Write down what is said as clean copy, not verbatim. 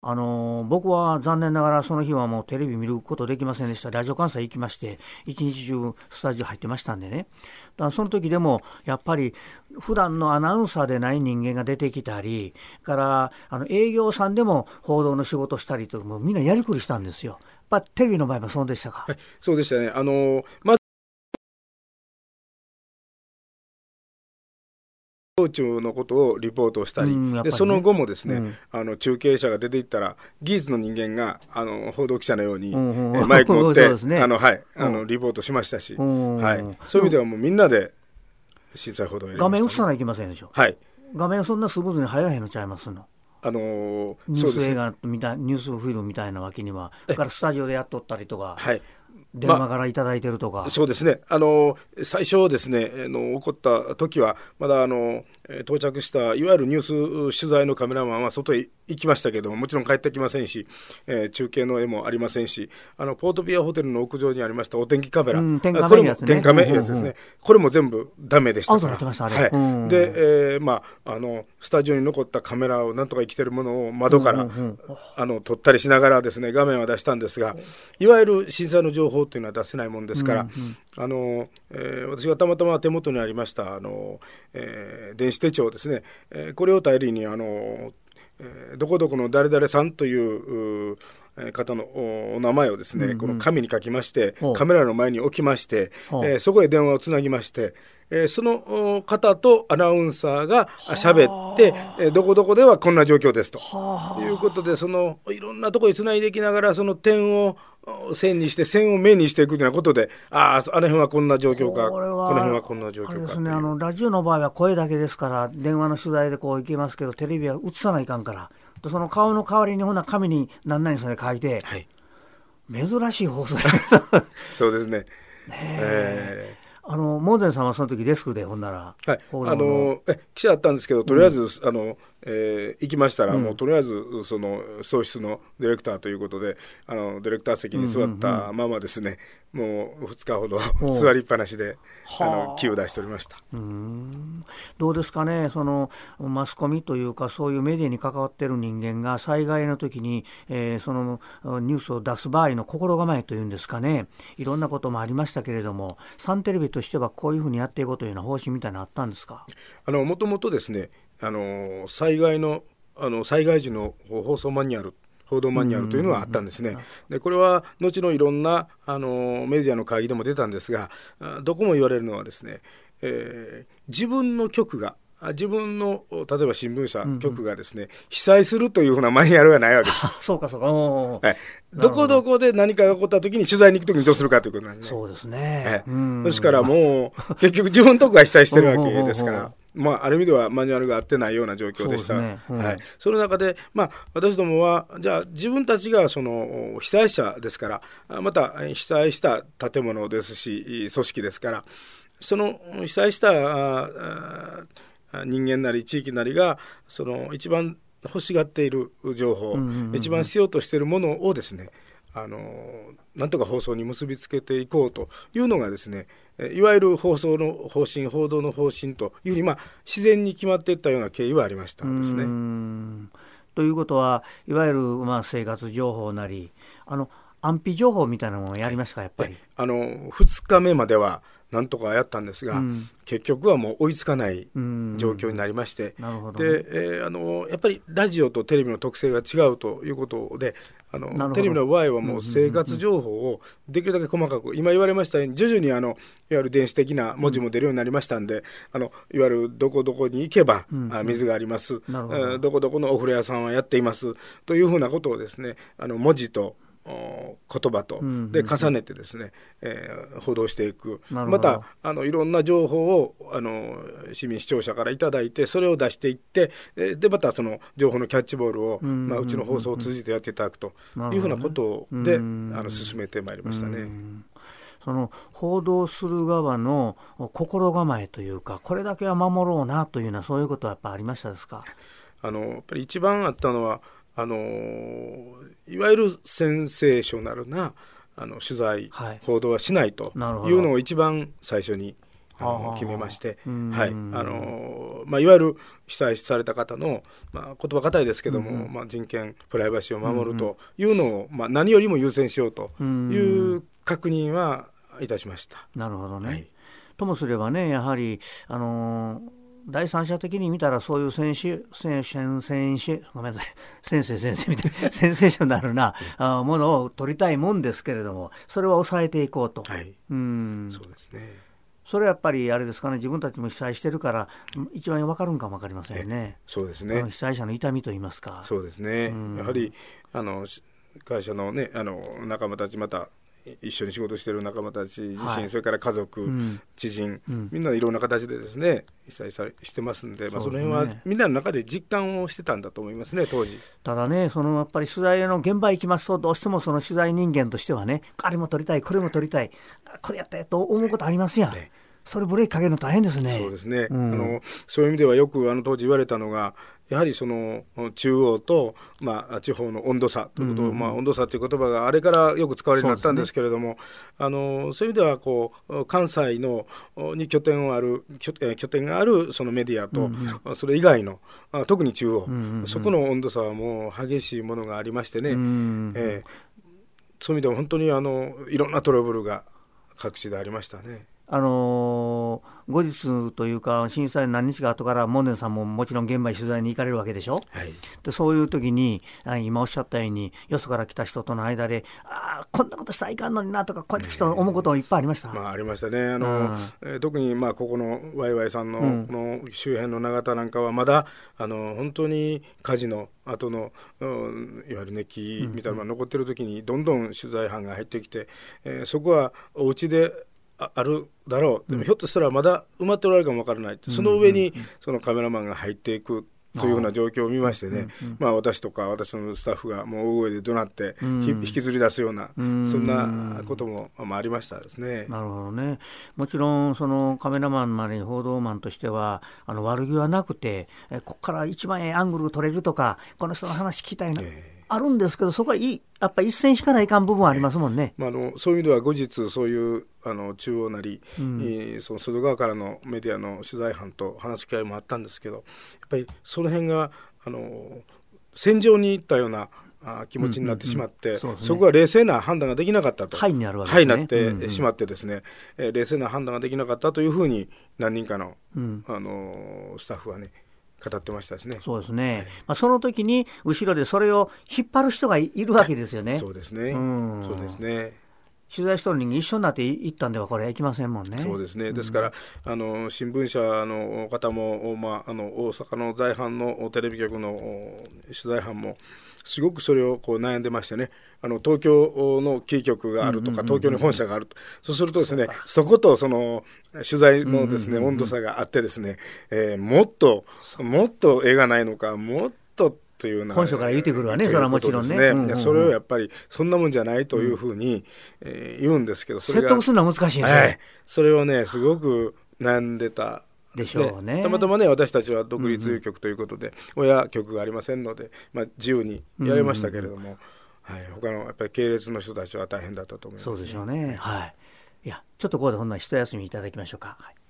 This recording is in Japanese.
僕は残念ながらその日はもうテレビ見ることできませんでした。ラジオ関西行きまして一日中スタジオ入ってましたんでね。だからその時でもやっぱり普段のアナウンサーでない人間が出てきたりから営業さんでも報道の仕事したりともうみんなやりくりしたんですよ。やっぱテレビの場合もそうでしたか？ はい、そうでしたね。まず道中のことをリポートをしたり、 やっぱりね、 でその後もですね、中継者が出ていったら技術の人間が報道記者のように、マイク持ってそうですね、 リポートしましたし、 はい、 そういう意味ではもうみんなで震災報道をやりましたね。 画面映さないといけませんでしょ。 はい、 画面そんなスムーズに入らへんのちゃいますの？ニュース映画みたい、ニュースフィルムみたいなわけにはだからスタジオでやっとったりとか、 はい、 電話からいただいてるとか、 そうですね。最初ですね、起こった時はまだ到着したいわゆるニュース取材のカメラマンは外へ行きましたけども、もちろん帰ってきませんし、中継の絵もありませんし、ポートピアホテルの屋上にありましたお天気カメラ、これも天カメやつですね、これも全部ダメでしたから、で、スタジオに残ったカメラをなんとか生きてるものを窓から、撮ったりしながらですね、画面は出したんですが、いわゆる震災の情報というのは出せないもんですから、私がたまたま手元にありました電子手帳ですね、これを頼りにどこどこの誰々さんという方のお名前をですね、この紙に書きましてカメラの前に置きまして、そこへ電話をつなぎまして、その方とアナウンサーが喋って、どこどこではこんな状況ですということで、いろんなところにつないでいきながら、その点を線にして線を目にしていくようなことで、あの辺はこんな状況か、この辺はこんな状況かですね、ラジオの場合は声だけですから電話の取材でこういけますけど、テレビは映さないかんから、その顔の代わりにほな紙に何々それ書いて、はい、珍しい放送そうですね。 モーデンさんはその時デスクでほんなら、 はい、記者だったんですけど、とりあえず、行きましたら、もうとりあえずその総室のディレクターということでディレクター席に座ったままですね、もう2日ほど座りっぱなしで気を出しておりました。 どうですかね、そのマスコミというかそういうメディアに関わっている人間が災害の時に、そのニュースを出す場合の心構えというんですかね、いろんなこともありましたけれども、サンテレビとしてはこういうふうにやっていこうというような方針みたいなのあったんですか？ もともとですね、災害時の放送マニュアル、報道マニュアルというのはあったんですね。でこれは後のいろんなメディアの会議でも出たんですが、どこも言われるのはですね、自分の局が自分の例えば新聞社局がですね、被災するというふうなマニュアルがないわけです。 そうかそうか、 はい、どこどこで何かが起こった時に取材に行く時にどうするかということなんですね。 そうですね、 ですからもう結局自分のとこが被災してるわけですからある意味ではマニュアルが合ってないような状況でした。その中で、私どもはじゃあ自分たちがその被災者ですから、また被災した建物ですし組織ですから、その被災した人間なり地域なりがその一番欲しがっている情報、一番必要としているものをですね、なんとか放送に結びつけていこうというのがですね、いわゆる放送の方針、報道の方針というふうに、自然に決まっていったような経緯はありましたですね。 ということはいわゆる生活情報なり安否情報みたいなものをやりましたか？やっぱり 2日目まではなんとかやったんですが、結局はもう追いつかない状況になりまして、で、やっぱりラジオとテレビの特性が違うということで、テレビの場合はもう生活情報をできるだけ細かく、今言われましたように徐々にいわゆる電子的な文字も出るようになりましたんで、いわゆるどこどこに行けば水があります、どこどこのお風呂屋さんはやっていますというふうなことをですね、文字と言葉とで重ねてですね、報道していく。またいろんな情報を市民視聴者からいただいて、それを出していって、でまたその情報のキャッチボールをうちの放送を通じてやっていただくというふうなことで進めてまいりましたね。 その報道する側の心構えというか、これだけは守ろうなというような、そういうことはやっぱありましたですか？ やっぱり一番あったのはいわゆるセンセーショナルな取材、報道はしないというのを一番最初に決めまして、はい、いわゆる被災された方の、言葉堅いですけども、人権プライバシーを守るというのを、何よりも優先しようという確認はいたしました。 なるほどね、はい、ともすればね、やはり第三者的に見たらそういうセンセーショナルなものを取りたいもんですけれども、それは抑えていこうと、 はい、そうですね。 それはやっぱりあれですかね、自分たちも被災してるから一番分かるんかも分かりませんね。 そうですね。 被災者の痛みといいますか。 そうですね、やはり会社のね、仲間たち、また一緒に仕事している仲間たち自身、はい、それから家族、知人、みんないろんな形でですね被災してますんで、その辺はみんなの中で実感をしてたんだと思いますね、当時。 ただね、やっぱり取材の現場行きますと、どうしてもその取材人間としてはね、あれも撮りたい、これも撮りたい、これやったやと思うことありますやん、ね、それブレーキかけるの大変ですね。 そうですね、そういう意味ではよく当時言われたのが、やはりその中央と、地方の温度差ということを、温度差という言葉があれからよく使われるようになったんですけれども、そういう意味では関西に拠点があるそのメディアと、それ以外の特に中央、そこの温度差はもう激しいものがありましてね、そういう意味では本当にいろんなトラブルが各地でありましたね。 後日というか震災の何日か後からモネさんももちろん現場に取材に行かれるわけでしょ、はい、でそういう時に今おっしゃったようによそから来た人との間でこんなことしたらいかんのになとか、こんな人思うこといっぱいありました。 ありましたね。特にここのワイワイさんの、この周辺の長田なんかはまだ本当に火事の後のいわゆる熱気みたいなのが残ってる時にどんどん取材班が入ってきて、そこはお家であるだろう、でもひょっとしたらまだ埋まっておられるかもわからない、その上にそのカメラマンが入っていくというような状況を見ましてね、私とか私のスタッフがもう大声で怒鳴って引きずり出すような、そんなこともありましたですね。 なるほどね。もちろんそのカメラマンまで報道マンとしては悪気はなくて、ここから一番アングル撮れるとか、この人の話聞きたいな、あるんですけど、そこはやっぱり一線しかないかん部分はありますもんね。 そういう意味では後日そういう中央なり、その外側からのメディアの取材班と話す機会もあったんですけど、やっぱりその辺が戦場に行ったような気持ちになってしまって、そこは冷静な判断ができなかったと、 はいになるわけですね、 はいになってしまってですね、冷静な判断ができなかったというふうに何人かの、スタッフはね語ってましたですね。 そうですね、その時に後ろでそれを引っ張る人がいるわけですよね。 そうですね、そうですね。 取材しとる人間一緒になって行ったんではこれはいきませんもんね。 そうですね。ですから新聞社の方も、大阪の在阪のテレビ局の取材班もすごくそれを悩んでましてね、東京のキー局があるとか、東京に本社があると、そうするとですね、そことその取材のですね、温度差があってですね、もっと絵がないのか、もっとというような本書から言ってくるわね、それはもちろんね、 それをやっぱりそんなもんじゃないというふうに、言うんですけど、それが説得するのは難しいんですね。 それをねすごく悩んでたでしょうね。 たまたまね、私たちは独立局ということで、親局がありませんので、自由にやれましたけれども、他のやっぱり系列の人たちは大変だったと思います、 そうでしょうね。いやちょっとここでほんなら一休みいただきましょうか。